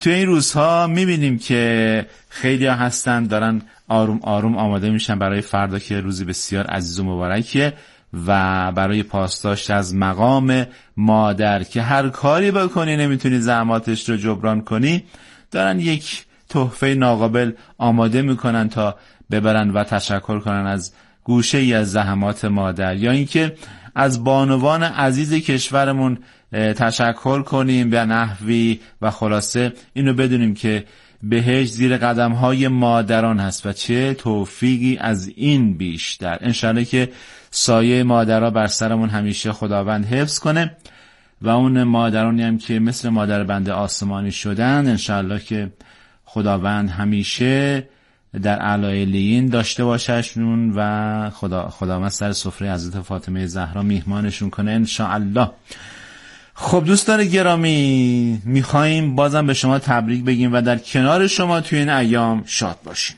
توی این روزها میبینیم که خیلی ها هستن دارن آروم آروم آماده میشن برای فردا که روزی بسیار عزیز و مبارکیه و برای پاسداشت از مقام مادر که هر کاری بکنی نمیتونی زحماتش رو جبران کنی، دارن یک تحفه ناقابل آماده میکنن تا ببرن و تشکر کنن از گوشه ای از زحمات مادر، یا اینکه از بانوان عزیز کشورمون تشکر کنیم به نحوی و خلاصه اینو بدونیم که بهشت زیر قدم‌های مادران هست و چه توفیقی از این بیشتر. انشالله که سایه مادرها بر سرمون همیشه خداوند حفظ کنه و اون مادرانی هم که مثل مادر بنده آسمانی شدن انشالله که خداوند همیشه در اعلی لیین داشته باششون و خداوند سر سفره حضرت فاطمه زهرا میهمانشون کنه انشالله. خب دوستان گرامی، میخواییم بازم به شما تبریک بگیم و در کنار شما توی این ایام شاد باشیم.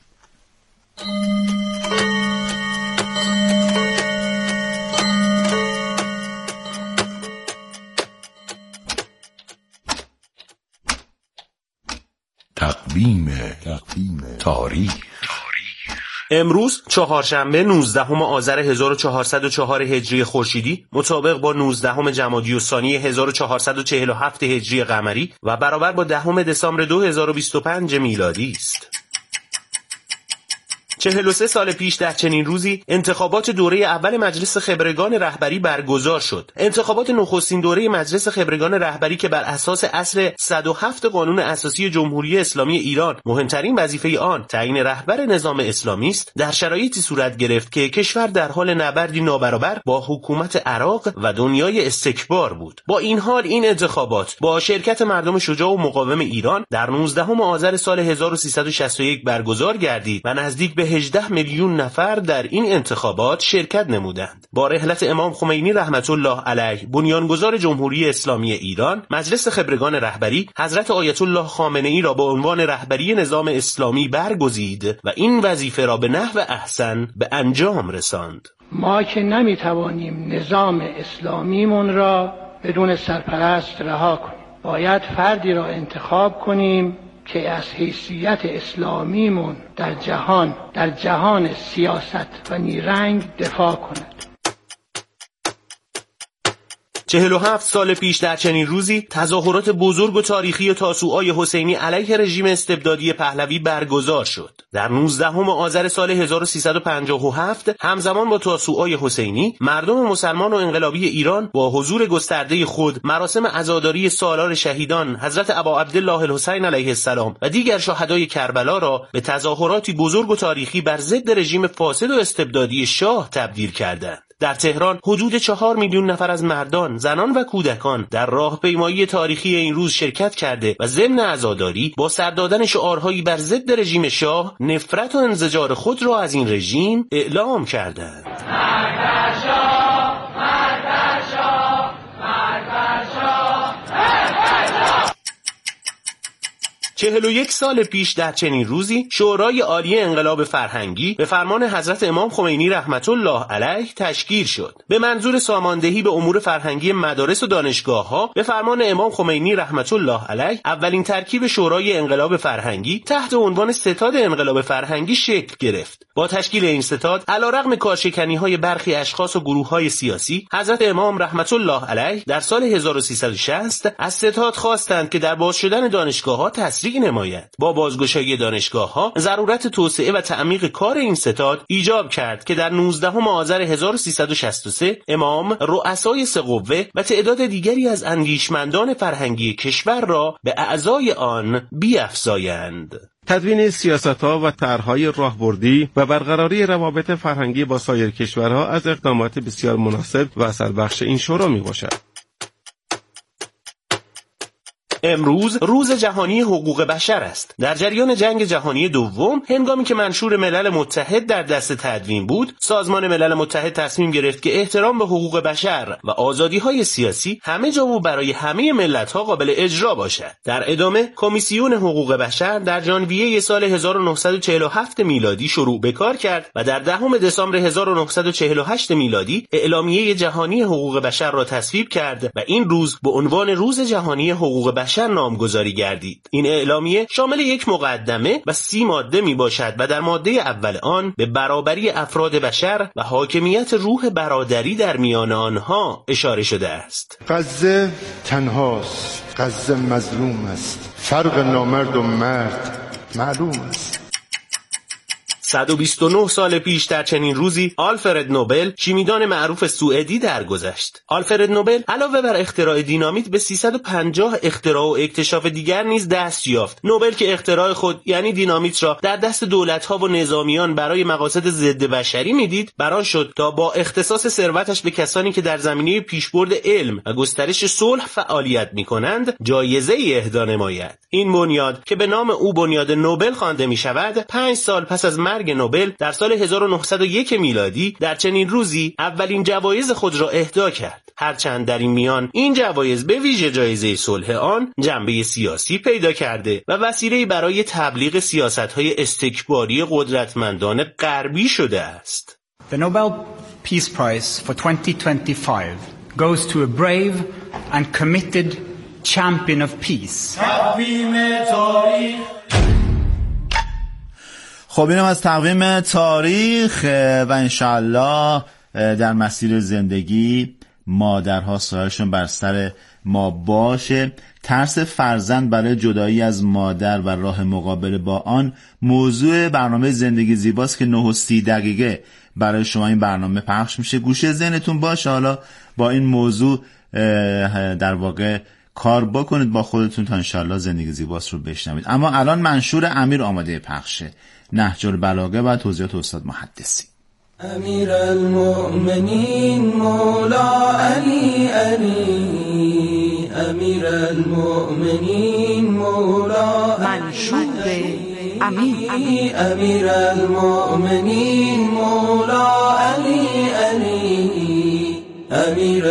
تقویم تاریخ. امروز چهارشنبه 19 آذر 1404 هجری خورشیدی مطابق با 19 جمادی الثانی 1447 هجری قمری و برابر با 10 دسامبر 2025 میلادی است. 43 سال پیش در چنین روزی انتخابات دوره اول مجلس خبرگان رهبری برگزار شد. انتخابات نخستین دوره مجلس خبرگان رهبری که بر اساس اصل 107 قانون اساسی جمهوری اسلامی ایران مهمترین وظیفه آن تعیین رهبر نظام اسلامی است، در شرایطی صورت گرفت که کشور در حال نبردی نابرابر با حکومت عراق و دنیای استکبار بود. با این حال این انتخابات با شرکت مردم شجاع و مقاوم ایران در 19 آذر سال 1361 برگزار گردید و نزدیک به 18 میلیون نفر در این انتخابات شرکت نمودند. با رحلت امام خمینی رحمت الله علیه بنیانگذار جمهوری اسلامی ایران، مجلس خبرگان رهبری حضرت آیت الله خامنه‌ای را به عنوان رهبری نظام اسلامی برگزید و این وظیفه را به نحو احسن به انجام رساند. ما که نمیتوانیم نظام اسلامیمون را بدون سرپرست رها کنیم، باید فردی را انتخاب کنیم که از حیثیت اسلامیمون در جهان سیاست و نیرنگ دفاع کند. 47 سال پیش در چنین روزی تظاهرات بزرگ و تاریخی تاسوعای حسینی علیه رژیم استبدادی پهلوی برگزار شد. در 19 آذر سال 1357 همزمان با تاسوعای حسینی، مردم مسلمان و انقلابی ایران با حضور گسترده خود مراسم عزاداری سالار شهیدان حضرت ابا عبدالله الحسین علیه السلام و دیگر شهدای کربلا را به تظاهراتی بزرگ و تاریخی بر ضد رژیم فاسد و استبدادی شاه تبدیل کردند. در تهران حدود 4 میلیون نفر از مردان، زنان و کودکان در راهپیمایی تاریخی این روز شرکت کرده و ضمن عزاداری با سر دادن شعارهایی بر ضد رژیم شاه نفرت و انزجار خود را از این رژیم اعلام کردند. 41 سال پیش در چنین روزی شورای عالی انقلاب فرهنگی به فرمان حضرت امام خمینی رحمت الله علیه تشکیل شد. به منظور ساماندهی به امور فرهنگی مدارس و دانشگاه‌ها به فرمان امام خمینی رحمت الله علیه اولین ترکیب شورای انقلاب فرهنگی تحت عنوان ستاد انقلاب فرهنگی شکل گرفت. با تشکیل این ستاد علیرغم کارشکنی‌های برخی اشخاص و گروه‌های سیاسی، حضرت امام رحمت الله علیه در سال 1360 از ستاد خواستند که در باز شدن دانشگاه‌ها تسریع نماید. با بازگشایی دانشگاه‌ها ضرورت توسعه و تعمیق کار این ستاد ایجاب کرد که در 19 آذر 1363 امام رؤسای سه قوه و تعداد دیگری از اندیشمندان فرهنگی کشور را به اعضای آن بیفزایند. تدوین سیاست‌ها و طرح‌های راهبردی و برقراری روابط فرهنگی با سایر کشورها از اقدامات بسیار مناسب و اثربخش این شورا میباشد. امروز روز جهانی حقوق بشر است. در جریان جنگ جهانی دوم، هنگامی که منشور ملل متحد در دست تدوین بود، سازمان ملل متحد تصمیم گرفت که احترام به حقوق بشر و آزادی‌های سیاسی همه جا و برای همه ملت‌ها قابل اجرا باشد. در ادامه، کمیسیون حقوق بشر در ژانویه سال 1947 میلادی شروع به کار کرد و در 10 دسامبر 1948 میلادی اعلامیه جهانی حقوق بشر را تصویب کرد و این روز به عنوان روز جهانی حقوق بشر بشر نامگذاری گردید. این اعلامیه شامل یک مقدمه و 30 ماده می باشد و در ماده اول آن به برابری افراد بشر و حاکمیت روح برادری در میان آنها اشاره شده است. غزه تنهاست، غزه مظلوم است، فرق نامرد و مرد معلوم است. 129 سال پیش در چنین روزی آلفرد نوبل، شیمیدان معروف سوئدی، درگذشت. آلفرد نوبل علاوه بر اختراع دینامیت به 350 اختراع و اکتشاف دیگر نیز دست یافت. نوبل که اختراع خود یعنی دینامیت را در دست دولت‌ها و نظامیان برای مقاصد ضد بشری میدید، بران شد تا با اختصاص ثروتش به کسانی که در زمینه پیشبرد علم و گسترش صلح فعالیت می‌کنند جایزه‌ای اهدا نماید. این بنیاد که به نام او بنیاد نوبل خوانده می‌شود، 5 سال پس از مرگ نوبل در سال 1901 میلادی در چنین روزی اولین جوایز خود را اهدا کرد. هرچند در این میان این جوایز به ویژه جایزه صلح آن جنبه سیاسی پیدا کرده و وسیله‌ای برای تبلیغ سیاست‌های استکباری قدرتمندان غربی شده است. The Nobel Peace Prize for 2025 goes to a brave and committed champion of peace. خب اینم از تقویم تاریخ و انشاءالله در مسیر زندگی مادرها سایه‌شون بر سر ما باشه. ترس فرزند برای جدایی از مادر و راه مقابله با آن موضوع برنامه زندگی زیباست که 9:30 دقیقه برای شما این برنامه پخش میشه. گوشه ذهنتون باشه حالا با این موضوع در واقع کار بکنید با خودتون تا انشاءالله زندگی زیباست رو بشنوید. اما الان منشور امیر آماده پخشه، نهج البلاغه و توضیحات استاد محدثی. امیر المؤمنین مولا علی علی، امیر المؤمنین مولا منشور امیر، امیر المؤمنین مولا علی علی، امیر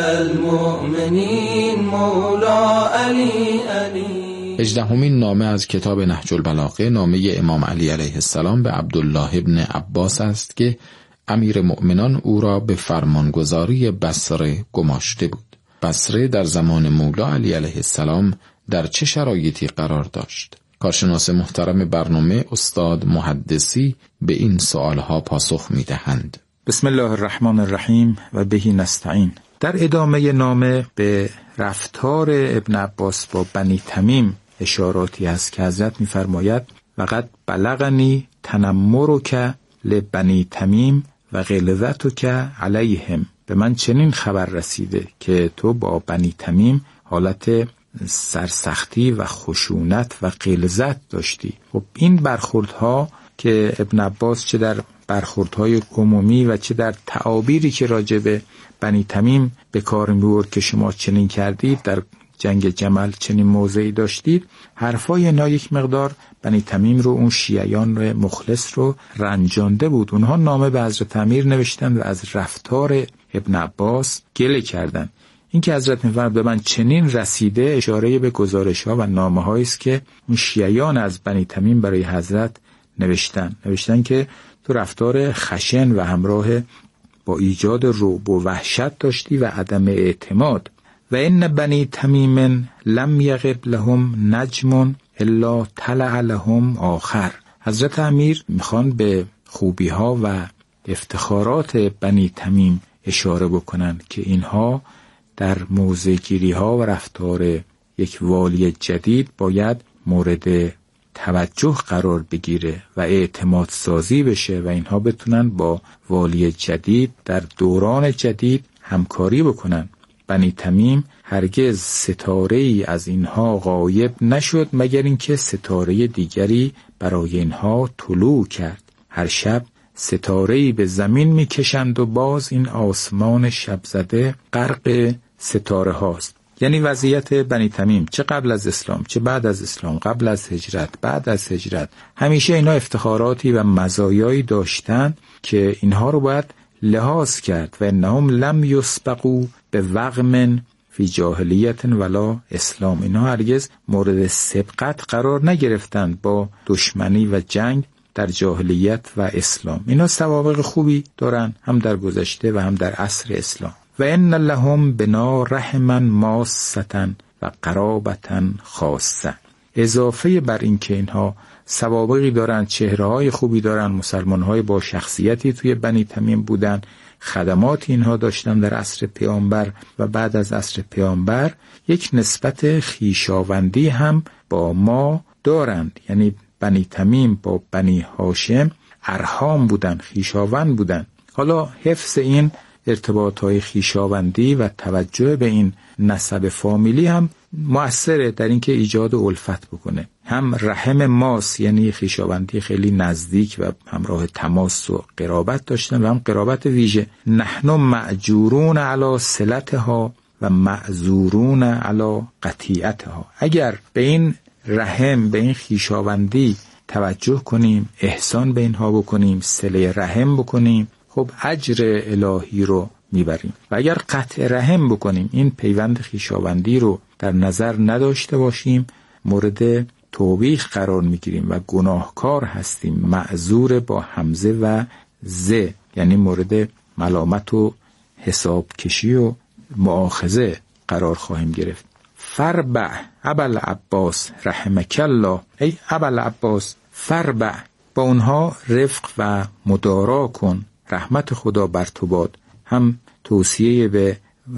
المؤمنین مولا علی علی. 18مین نامه از کتاب نهج البلاغه، نامه امام علی علیه السلام به عبدالله ابن عباس است که امیر مؤمنان او را به فرمانگذاری بصره گماشته بود. بصره در زمان مولا علی علیه السلام در چه شرایطی قرار داشت؟ کارشناس محترم برنامه استاد محدثی به این سوالها پاسخ می‌دهند. بسم الله الرحمن الرحیم و بهی نستعین. در ادامه نامه به رفتار ابن عباس با بنی تمیم اشاراتی هست که حضرت می‌فرماید وقد بلغنی تنمرک لبنی تمیم و غلظتک علیهم. به من چنین خبر رسیده که تو با بنی تمیم حالت سرسختی و خشونت و غلظت داشتی. خب این برخوردها که ابن عباس چه در برخوردهای عمومی و چه در تعابیری که راجع به بنی تمیم به کار می‌برد که شما چنین کردید، در جنگ جمل چنین موضعی داشتید، حرفای اینا یک مقدار بنی تمیم رو، اون شیعیان مخلص رو رنجانده بود. اونها نامه به حضرت امیر نوشتن و از رفتار ابن عباس گله کردن. این که حضرت می‌فرماید به من چنین رسیده اشاره به گزارش‌ها و نامه‌هایی است که اون شیعیان از بنی تمیم برای حضرت نوشتن که تو رفتار خشن و همراه با ایجاد رعب و وحشت داشتی و عدم اعتماد. و این بنی تمیم لم یغب لهم نجم الا طلع لهم آخر. حضرت امیر میخوان به خوبی ها و افتخارات بنی تمیم اشاره بکنن که اینها در موضع گیری ها و رفتار یک والی جدید باید مورد توجه قرار بگیره و اعتماد سازی بشه و اینها بتونن با والی جدید در دوران جدید همکاری بکنن. بنی تمیم هرگز ستاره‌ای از اینها غایب نشد مگر اینکه ستاره دیگری برای اینها طلوع کرد. هر شب ستاره‌ای به زمین میکشند و باز این آسمان شب زده غرق ستاره هاست. یعنی وضعیت بنی تمیم چه قبل از اسلام چه بعد از اسلام، قبل از هجرت بعد از هجرت، همیشه اینا افتخاراتی و مزایایی داشتن که اینها رو باید لحاظ کرد. و انهم لم یسبقوا به وغم فی جاهلیت ولا اسلام. اینها هرگز مورد سبقت قرار نگرفتند با دشمنی و جنگ در جاهلیت و اسلام. اینا سوابق خوبی دارن هم در گذشته و هم در عصر اسلام. و ان لهم بنا رحما ماسة و قرابة خاصه. اضافه بر این که اینها سوابقی دارن، چهره‌های خوبی دارن، مسلمان‌های با شخصیتی توی بنی تمیم بودن، خدمات اینها داشتن در عصر پیامبر و بعد از عصر پیامبر، یک نسبت خویشاوندی هم با ما دارند. یعنی بنی تمیم با بنی هاشم ارحام بودن، خویشاوند بودن. حالا حفظ این ارتباطهای خویشاوندی و توجه به این نسب فامیلی هم مؤثره در اینکه ایجاد الفت بکنه. هم رحم ماس، یعنی خویشاوندی خیلی نزدیک و همراه تماس و قرابت داشتن، و هم قرابت ویژه. نحن مأجورون علی صلتها و معذورون علی قطیعتها. اگر به این رحم، به این خویشاوندی توجه کنیم، احسان به اینها بکنیم، صله رحم بکنیم، خب اجر الهی رو میبریم. و اگر قطع رحم بکنیم، این پیوند خویشاوندی رو در نظر نداشته باشیم، مورد توبیخ قرار میگیریم و گناهکار هستیم. معذور با همزه و ز، یعنی مورد ملامت و حساب کشی و مؤاخذه قرار خواهیم گرفت. فربع ابوالعباس رحمک الله، ای ابوالعباس فربع، با اونها رفق و مدارا کن، رحمت خدا بر تو باد. هم توصیه به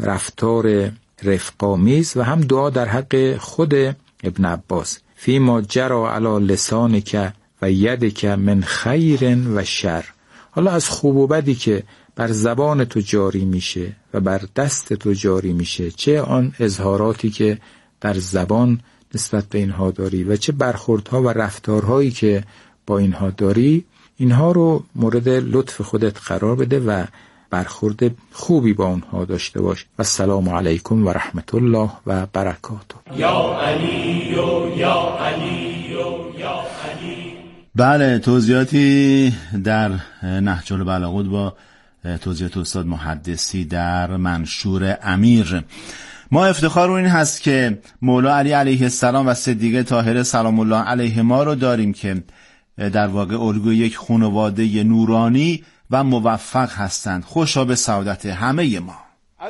رفتار رفق‌آمیز و هم دعا در حق خود ابن عباس. فیما جرى علی لسانک و یدک من خیر و شر. حالا از خوب و بدی که بر زبان تو جاری میشه و بر دست تو جاری میشه، چه آن اظهاراتی که در زبان نسبت به اینها داری و چه برخوردها و رفتارهایی که با اینها داری، اینها رو مورد لطف خودت قرار بده و برخورد خوبی با اونها داشته باش. و السلام علیکم و رحمت الله و برکاته. یا علی یا علی یا علی. بله، توضیحاتی در نهج البلاغه با توضیحات استاد محدثی در منشور امیر. ما افتخار رو این هست که مولا علی علیه السلام و صدیقه طاهره سلام الله علیه ما رو داریم که در واقع الگوی یک خانواده نورانی و موفق هستند. خوشا به سعادت همه ما. از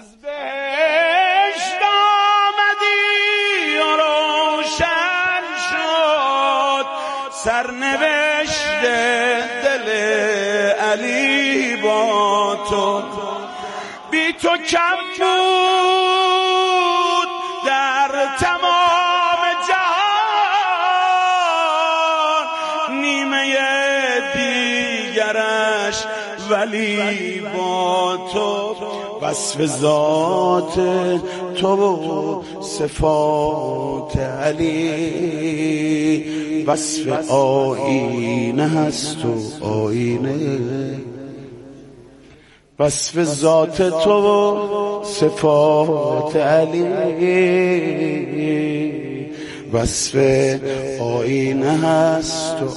بهشت آمدی و روشن شد سرنوشت دل علی با تو، بی تو کم بود در تمام جهان، نیمه دیگرش ولی با تو. وصف ذات تو و صفات علی، وصف آینه هست و آینه. وصف ذات تو و صفات علی، وصف آینه هست و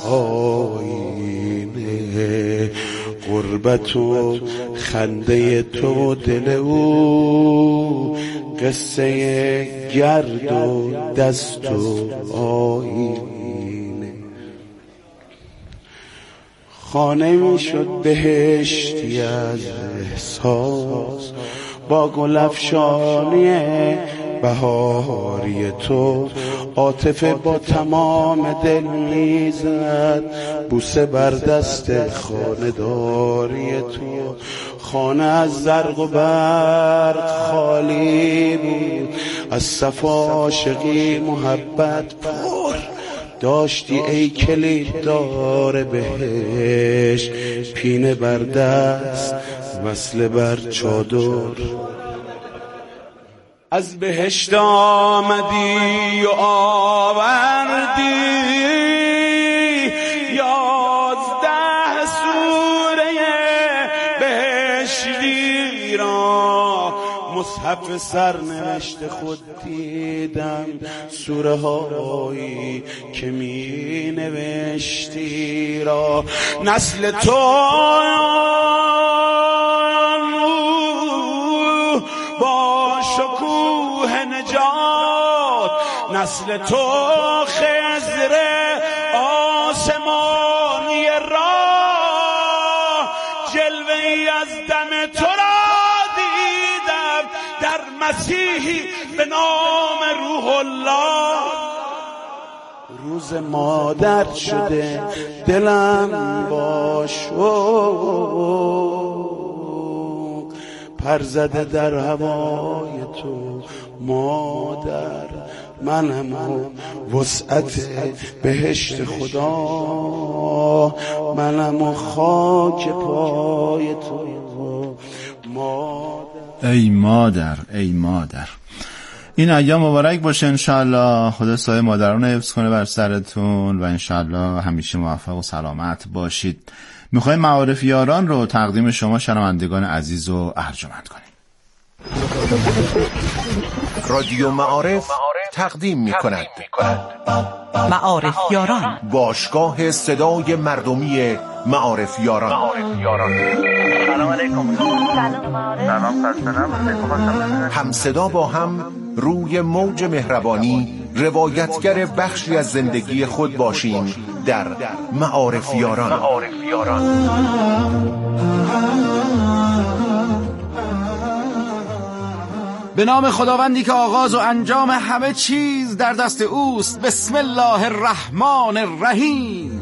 آینه. قربت و خنده تو دل او، قصه گرد و دست و آینه. خانه می شد بهشتی از احساس، با گل افشانی بهاری تو. عاطفه با تمام دل میزد بوسه بر دست خانه‌داری تو. خانه از زرق و برق خالی بود، از صفا عاشقی محبت پر داشتی ای کلید دار بهشت. پینه بر دست وصله بر چادر، از بهشت آمدی و آوردی 11 سوره بهشتی را. مصحف سرنوشت خود دیدم، سوره هایی که می نوشتی را. نسل تو با شکوه نجات، نسل تو خضر آسمانی را. جلوه‌ای از دم تو را دیدم در مسیحی به نام روح الله. روز مادر شده دلم با شوق، پر زده در هوای تو مادر. منم وسعت بهشت خدا، منم خاک پای تو مادر. ای مادر، ای مادر. این ایام مبارک باشه انشالله. خدا سایه مادران حفظ کنه بر سرتون و انشالله همیشه موفق و سلامت باشید. میخوایم معارف یاران رو تقدیم شما شنوندگان عزیز و ارجمند کنیم. رادیو معارف تقدیم می‌کند معارف یاران، باشگاه صدای مردمی معارف یاران. سلام علیکم. سلام خسته. هم صدا با هم روی موج مهربانی روایتگر بخشی از زندگی خود باشیم در معارف یاران. به نام خداوندی که آغاز و انجام همه چیز در دست اوست. بسم الله الرحمن الرحیم.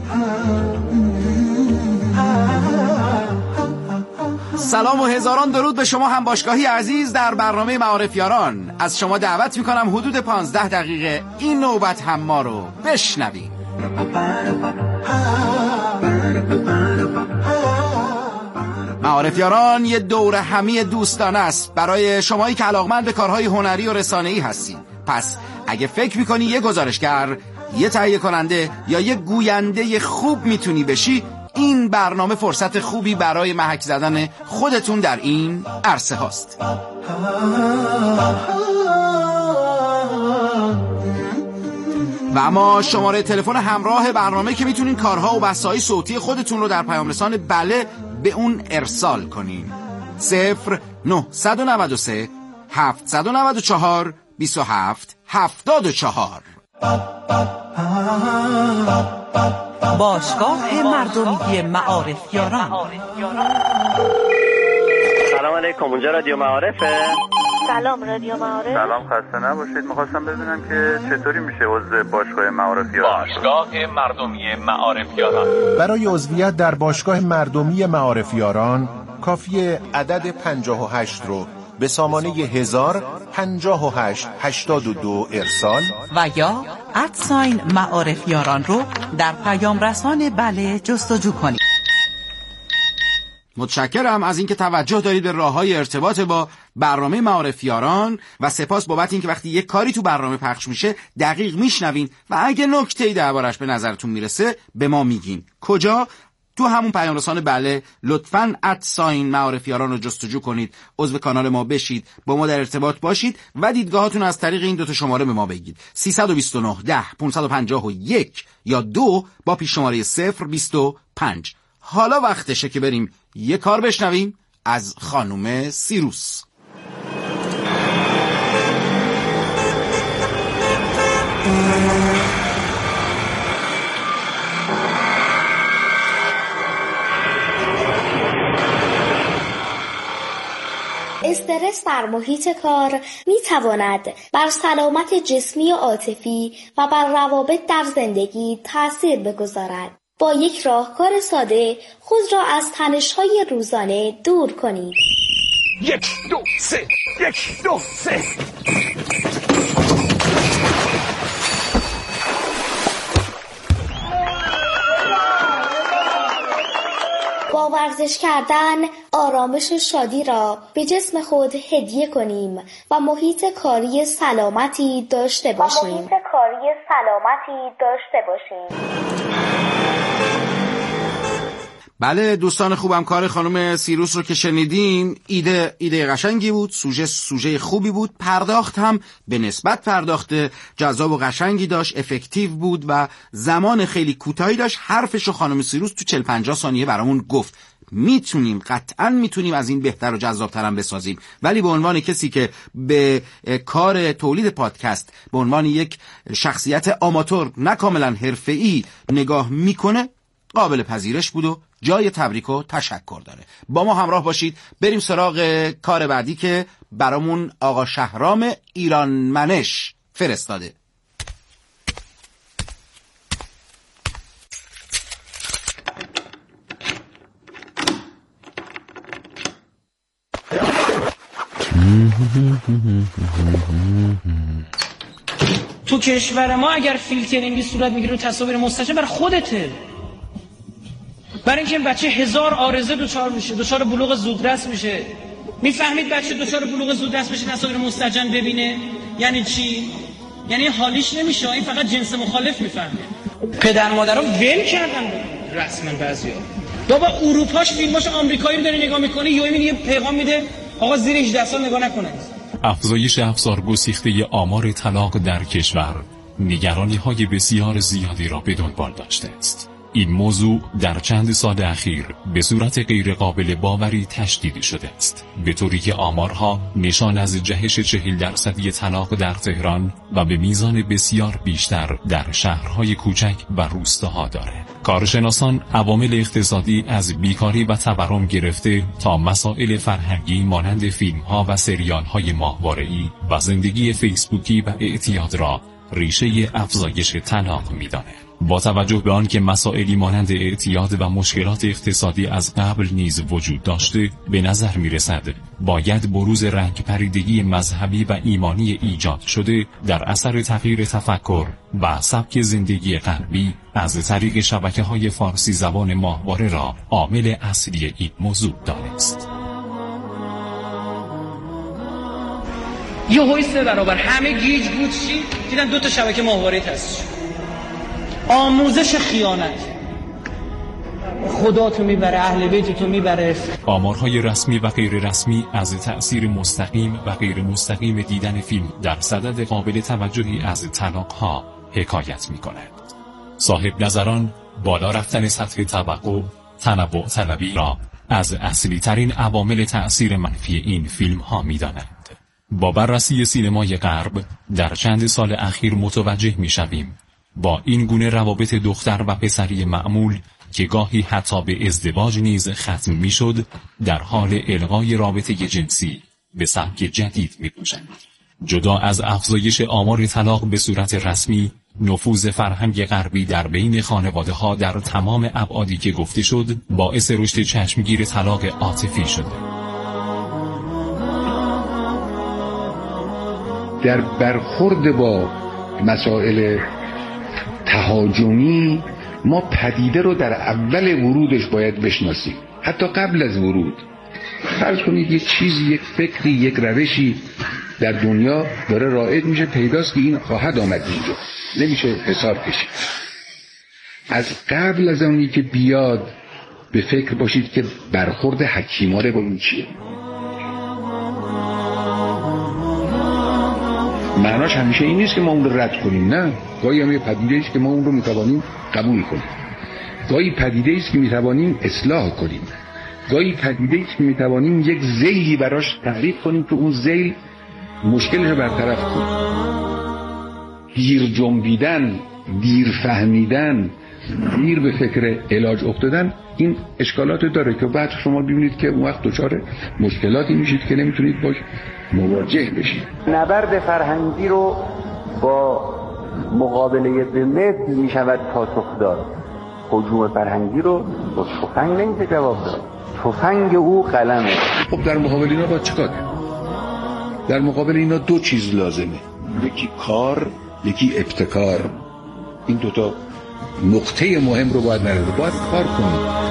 سلام و هزاران درود به شما هم باشگاهی عزیز در برنامه معارف یاران. از شما دعوت میکنم حدود 15 دقیقه این نوبت هم ما رو بشنوید. معارف یاران یه دوره همی دوستانه است برای شمایی که علاقمند به کارهای هنری و رسانه‌ای هستین. پس اگه فکر میکنی یه گزارشگر، یه تهیه کننده یا یه گوینده خوب میتونی بشی، این برنامه فرصت خوبی برای محک زدن خودتون در این عرصه هاست. و اما شماره تلفن همراه برنامه که میتونین کارها و بحث‌های صوتی خودتون رو در پیام رسان بله به اون ارسال کنین. 0993 794 27 74. باشگاه مردمی معارف یاران. سلام علیکم. اونجا رادیو معارفه؟ سلام رادیو معارف. سلام خسته نباشید. می‌خواستم ببینم که چطوری میشه عضو باشگاه معارف یاران. باشگاه مردمی معارف یاران. برای عضویت در باشگاه مردمی معارف یاران کافیه عدد 58 رو به سامانه 105882 ارسال و یا @ معارف یاران رو در پیام رسان بله جستجو کنید. متشکرم از اینکه توجه دارید به راه‌های ارتباط با برنامه معارف یاران و سپاس بابت اینکه وقتی یک کاری تو برنامه پخش میشه دقیق میشنوین و اگه نکته‌ای دربارش به نظرتون میرسه به ما میگین. کجا؟ تو همون پیام رسان بله لطفاً @ معارف یاران رو جستجو کنید، عضو کانال ما بشید، با ما در ارتباط باشید و دیدگاهاتون از طریق این دوتا شماره به ما بگید. 329 10 551 یا 2 با پیش شماره 025. حالا وقتشه که بریم یه کار بشنویم از خانم سیروس. استرس در محیط کار می تواند بر سلامت جسمی و عاطفی و بر روابط در زندگی تأثیر بگذارد. با یک راهکار ساده خود را از تنش‌های روزانه دور کنید. 1 2 3 1 2 3. با ورزش کردن آرامش شادی را به جسم خود هدیه کنیم و محیط کاری سلامتی داشته باشیم. بله دوستان خوبم، کار خانم سیروس رو که شنیدیم ایده قشنگی بود، سوژه خوبی بود، پرداخت هم به نسبت پرداخت جذاب و قشنگی داشت، افکتیو بود و زمان خیلی کوتاهی داشت. حرفش رو خانم سیروس تو 40-50 ثانیه برامون گفت. قطعاً میتونیم از این بهتر و جذابتر هم بسازیم، ولی به عنوان کسی که به کار تولید پادکست به عنوان یک شخصیت آماتور نه کاملا حرفه‌ای نگاه میکنه قابل پذیرش بود و جای تبریک و تشکر داره. با ما همراه باشید، بریم سراغ کار بعدی که برامون آقا شهرام ایرانمنش فرستاده. تو کشور ما اگر فیلترینگی صورت میگیره رو تصاویر مستجم برای خودته، برای اینکه این بچه 1000 عارضه دچار میشه، دچار بلوغ زودرس میشه. میفهمید بچه دچار بلوغ زودرس بشه تصاویر مستجم ببینه یعنی چی؟ یعنی حالیش نمیشه، این فقط جنس مخالف میفهمه. پدر مادرها ول کردن رسما بعضیا. بابا اروپاش فیلماش آمریکایی رو داره نگاه میکنه، یهو میبینی یه پیغام میده آقا زیر 18 سال نگاه نکنید. افزایش افزار گسیخته آمار طلاق در کشور نگرانی‌های بسیار زیادی را به دنبال داشته است. این موضوع در چند سال اخیر به صورت غیرقابل باوری تشدید شده است، به طوری که آمارها نشان از جهش 40% طلاق در تهران و به میزان بسیار بیشتر در شهرهای کوچک و روستاها دارد. کارشناسان عوامل اقتصادی از بیکاری و تورم گرفته تا مسائل فرهنگی مانند فیلم‌ها و سریال‌های ماهواره‌ای و زندگی فیسبوکی و اعتیاد را ریشه افزایش طلاق می‌دانند. با توجه به آنکه مسائلی مانند اعتیاد و مشکلات اقتصادی از قبل نیز وجود داشته، به نظر می‌رسد باید بروز رنگ پریدگی مذهبی و ایمانی ایجاد شده در اثر تغییر تفکر و سبک زندگی غربی از طریق شبکه‌های فارسی زبان ماهواره را عامل اصلی این موضوع دانست. یهو 3 برابر همه گیج بود چی؟ دیدن 2 تا شبکه ماهواره تاسیس شد. آموزش خیانت. خدا تو میبره، اهل بیت تو میبره. آمارهای رسمی و غیر رسمی از تأثیر مستقیم و غیر مستقیم دیدن فیلم در صدد قابل توجهی از طلاق‌ها حکایت می‌کند. صاحب نظران بالا رفتن سطح توقع، تنوع طلبی را از اصلی ترین عوامل تأثیر منفی این فیلم‌ها می‌دانند. با بررسی سینمای غرب در چند سال اخیر متوجه می‌شویم با این گونه روابط دختر و پسری معمول که گاهی حتی به ازدواج نیز ختم میشد، در حال الغای رابطه جنسی به سبک جدید می‌باشند. جدا از افزایش آمار طلاق به صورت رسمی، نفوذ فرهنگ غربی در بین خانواده‌ها در تمام ابعادی که گفته شد باعث رشد چشمگیر طلاق عاطفی شده. در برخورد با مسائل تهاجمی ما پدیده رو در اول ورودش باید بشناسیم، حتی قبل از ورود. فرض کنید یک چیزی، یک فکری، یک روشی در دنیا داره رایج میشه، پیداست که این خواهد آمد اینجا، نمیشه حساب کشید. از قبل از اونی که بیاد به فکر باشید که برخورد حکیمانه با این چیه. معناش همیشه این نیست که ما اون رو رد کنیم، نه. گاهی هم یه پدیده است که ما اون رو میتوانیم قبول کنیم، گاهی پدیده است که میتوانیم اصلاح کنیم، گاهی پدیده است که میتوانیم یک ذیلی براش تعریف کنیم که اون ذیل مشکلش رو برطرف کنیم. دیر جنبیدن، دیر فهمیدن، دیر به فکر علاج افتادن، این اشکالات داره که بعد شما ببینید که اون وقت دچار مشکلاتی میشید که نمیتونید باش مواجه بشید. نبرد فرهنگی رو با مقابله به مد میشود پاسخ داد. هجوم فرهنگی رو با تفنگ نمیشه جواب داد. تفنگ او قلمه. خب در مقابل اینا باید چیکار کنیم؟ در مقابل اینا 2 چیز لازمه، یکی کار، یکی ابتکار. این 2 تا نقطه مهم رو باید نرده، باید کار کنیم.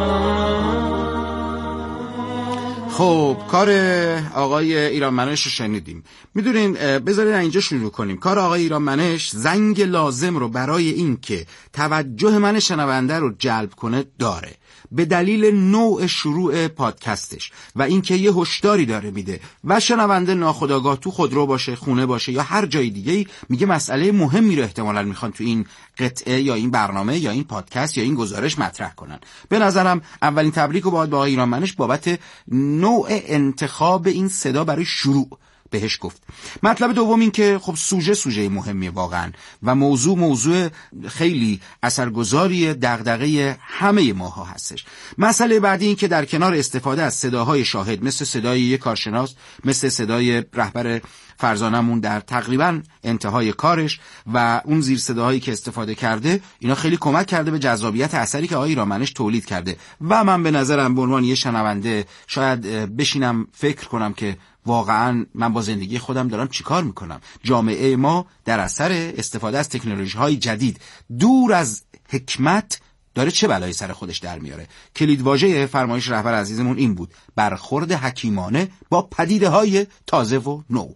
خب کار آقای ایرانمنش رو شنیدیم. میدونین بذارین اینجا شروع کنیم. کار آقای ایرانمنش زنگ لازم رو برای این که توجه من شنونده رو جلب کنه داره، به دلیل نوع شروع پادکستش و اینکه یه هشداری داره میده و شنونده ناخودآگاه تو خودرو باشه، خونه باشه یا هر جای دیگه‌ای میگه مسئله مهمی رو احتمالاً میخوان تو این قطعه یا این برنامه یا این پادکست یا این گزارش مطرح کنن. به نظرم اولین تبریک رو باید با آقای ایرانمنش بابت نوع انتخاب این صدا برای شروع بهش گفت. مطلب دوم این که خب سوژه مهمیه واقعا و موضوع خیلی اثرگذاری دغدغه همه ماها هستش. مسئله بعدی این که در کنار استفاده از صداهای شاهد مثل صدای یک کارشناس، مثل صدای رهبر فرزانمون در تقریبا انتهای کارش و اون زیر صداهایی که استفاده کرده، اینا خیلی کمک کرده به جذابیت اثری که آقای ایرانمنش تولید کرده و من به نظرم به عنوان یه شنونده شاید بشینم فکر کنم که واقعا من با زندگی خودم دارم چیکار میکنم. جامعه ما در اثر استفاده از تکنولوژی‌های جدید دور از حکمت داره چه بلایی سر خودش در میاره. کلیدواژه فرمایش رهبر عزیزمون این بود: برخورد حکیمانه با پدیده‌های تازه و نو.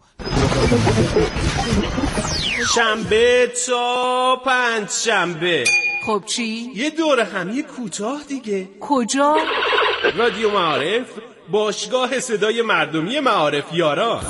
شنبه تا پنجشنبه. خب چی؟ یه دوره همی کوتاه دیگه. کجا؟ رادیو معارف، باشگاه صدای مردمی معارف یاران.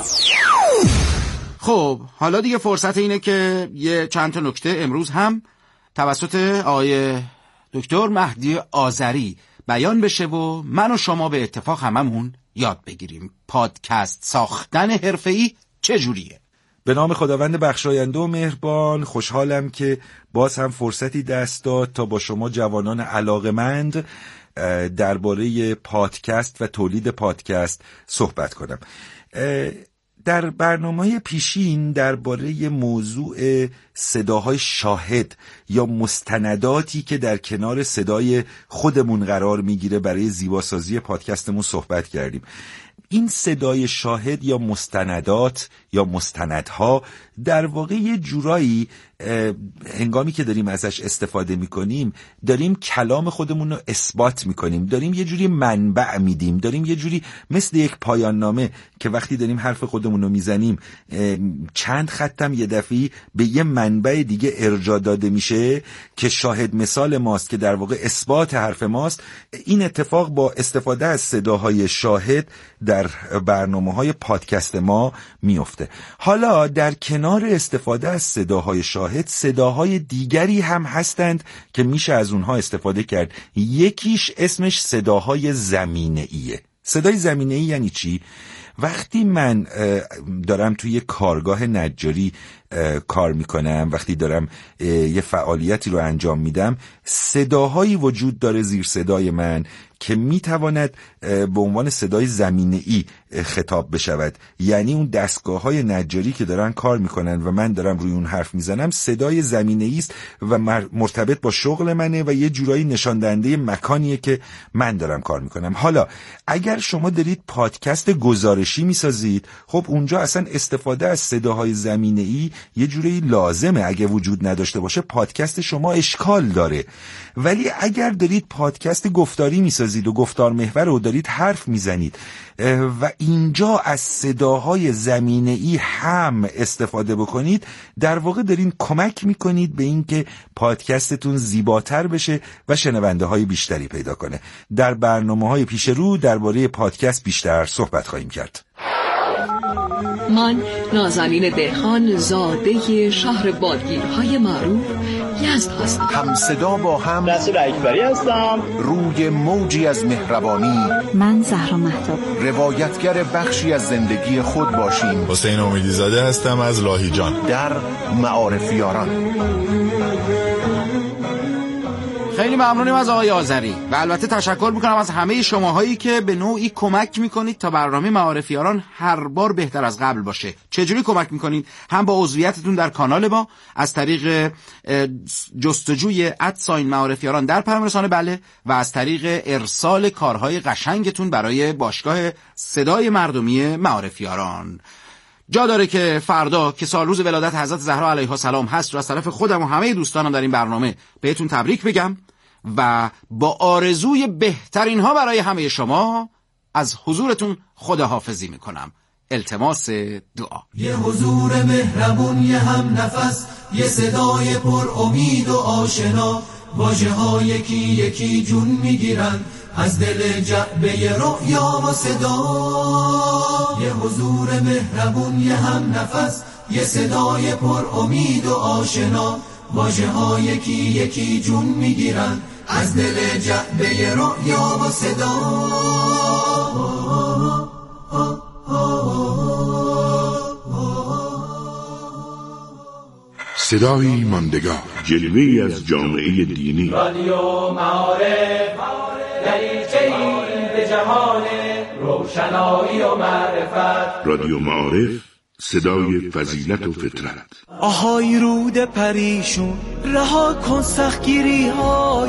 خب حالا دیگه فرصت اینه که یه چند تا نکته امروز هم توسط آقای دکتر مهدی آذری بیان بشه و من و شما به اتفاق هممون یاد بگیریم پادکست ساختن حرفه‌ای چجوریه. به نام خداوند بخشاینده و مهربان، خوشحالم که باز هم فرصتی دست داد تا با شما جوانان علاقه‌مند درباره پادکست و تولید پادکست صحبت کنم. در برنامه پیشین درباره موضوع صداهای شاهد یا مستنداتی که در کنار صدای خودمون قرار میگیره برای زیباسازی پادکستمون صحبت کردیم. این صدای شاهد یا مستندات یا مستندها در واقع یه جورایی هنگامی که داریم ازش استفاده میکنیم داریم کلام خودمون رو اثبات میکنیم، داریم یه جوری منبع میدیم، داریم یه جوری مثل یک پایان نامه که وقتی داریم حرف خودمون رو میزنیم چند خطم یه دفعی به یه منبع دیگه ارجاع داده میشه که شاهد مثال ماست، که در واقع اثبات حرف ماست. این اتفاق با استفاده از صداهای شاهد در برنامه‌های پادکست ما میفته. حالا در کنار استفاده از صداهای شاهد، صداهای دیگری هم هستند که میشه از اونها استفاده کرد. یکیش اسمش صداهای زمینه‌ایه. صدای زمینه‌ای یعنی چی؟ وقتی من دارم توی کارگاه نجاری کار میکنم، وقتی دارم یه فعالیتی رو انجام میدم، صداهایی وجود داره زیر صدای من که میتواند به عنوان صدای زمینه‌ای خطاب بشود. یعنی اون دستگاه‌های نجاری که دارن کار میکنن و من دارم روی اون حرف میزنم صدای زمینه‌ای است و مرتبط با شغل منه و یه جورایی نشان دهنده مکانیه که من دارم کار میکنم. حالا اگر شما دارید پادکست گزارشی میسازید، خب اونجا اصلا استفاده از صداهای زمینه‌ای یه جوری لازمه. اگه وجود نداشته باشه پادکست شما اشکال داره. ولی اگر دارید پادکست گفتاری میسازید و گفتار محور رو دارید حرف میزنید و اینجا از صداهای زمینه‌ای هم استفاده بکنید، در واقع دارین کمک میکنید به این که پادکستتون زیباتر بشه و شنونده های بیشتری پیدا کنه. در برنامه‌های پیش رو درباره پادکست بیشتر صحبت خواهیم کرد. من نازنین دهخان زاده شهر بادگیرهای معروف یزد هستم. هم صدا با هم نصیر اکبری هستم. روی موجی از مهربانی من زهرا مهتاب. روایتگر بخشی از زندگی خود باشیم. حسین امیدی‌زاده هستم از لاهیجان. در معارف یاران. خیلی ممنونیم از آقای آذری و البته تشکر میکنم از همه شماهایی که به نوعی کمک میکنید تا برنامه معارف یاران هر بار بهتر از قبل باشه. چجوری کمک میکنید؟ هم با عضویتتون در کانال ما از طریق جستجوی @معارف یاران در پیام رسانه بله و از طریق ارسال کارهای قشنگتون برای باشگاه صدای مردمی معارف یاران. جا داره که فردا که سال روز ولادت حضرت زهرا علیها السلام هست و از طرف خودم و همه دوستانم در این برنامه بهتون تبریک بگم و با آرزوی بهترین ها برای همه شما از حضورتون خداحافظی میکنم. التماس دعا. یه حضور مهربون، یه هم نفس، یه صدای پر امید و آشنا، واژه ها یکی یکی جون میگیرن از دل جعبه رؤیا و صدا. یه حضور مهربون، یه هم نفس، یه صدای پر امید و آشنا، واژه ها یکی یکی جون میگیرن از دل جعبه رؤیا و صدا. صدایی ماندگار، جلوه‌ای از جامعه دینی. رادیو معارف دریچه‌ای به جهان روشنایی و معرفت. رادیو معارف، صدای فضیلت و فطرت. آهای رود پریشون رها کن سختگیری ها